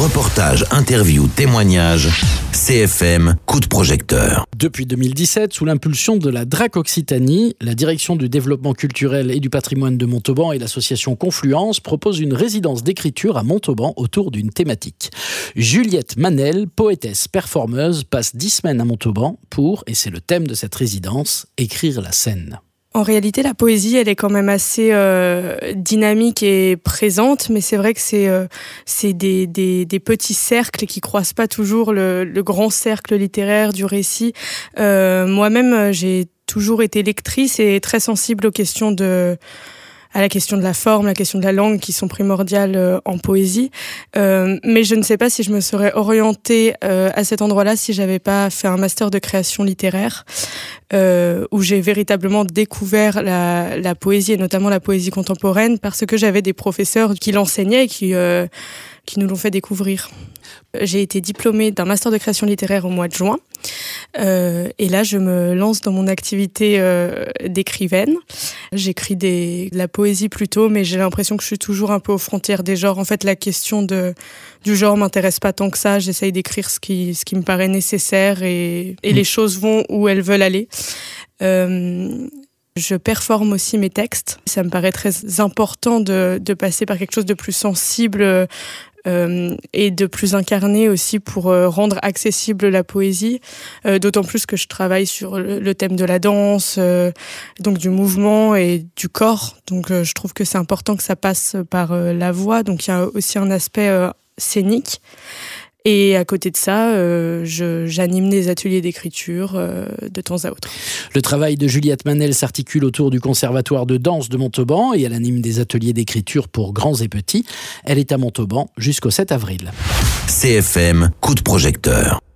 Reportages, interviews, témoignages, CFM, coup de projecteur. Depuis 2017, sous l'impulsion de la DRAC Occitanie, la Direction du développement culturel et du patrimoine de Montauban et l'association Confluence proposent une résidence d'écriture à Montauban autour d'une thématique. Juliette Manel, poétesse performeuse, passe 10 semaines à Montauban pour, et c'est le thème de cette résidence, écrire la scène. En réalité, la poésie, elle est quand même assez dynamique et présente, mais c'est vrai que c'est des petits cercles qui croisent pas toujours le grand cercle littéraire du récit. Moi-même, j'ai toujours été lectrice et très sensible à la question de la forme, la question de la langue qui sont primordiales en poésie. Mais je ne sais pas si je me serais orientée à cet endroit-là si j'avais pas fait un master de création littéraire où j'ai véritablement découvert la poésie et notamment la poésie contemporaine parce que j'avais des professeurs qui l'enseignaient et qui nous l'ont fait découvrir. J'ai été diplômée d'un master de création littéraire au mois de juin. Et là, je me lance dans mon activité d'écrivaine. J'écris de la poésie plutôt, mais j'ai l'impression que je suis toujours un peu aux frontières des genres. En fait, la question du genre m'intéresse pas tant que ça. J'essaye d'écrire ce qui me paraît nécessaire et les choses vont où elles veulent aller. Je performe aussi mes textes. Ça me paraît très important de passer par quelque chose de plus sensible et de plus incarné aussi pour rendre accessible la poésie, d'autant plus que je travaille sur le thème de la danse, donc du mouvement et du corps, donc je trouve que c'est important que ça passe par la voix, donc il y a aussi un aspect scénique. Et à côté de ça, j'anime des ateliers d'écriture de temps à autre. Le travail de Juliette Manel s'articule autour du Conservatoire de danse de Montauban et elle anime des ateliers d'écriture pour grands et petits. Elle est à Montauban jusqu'au 7 avril. CFM, coup de projecteur.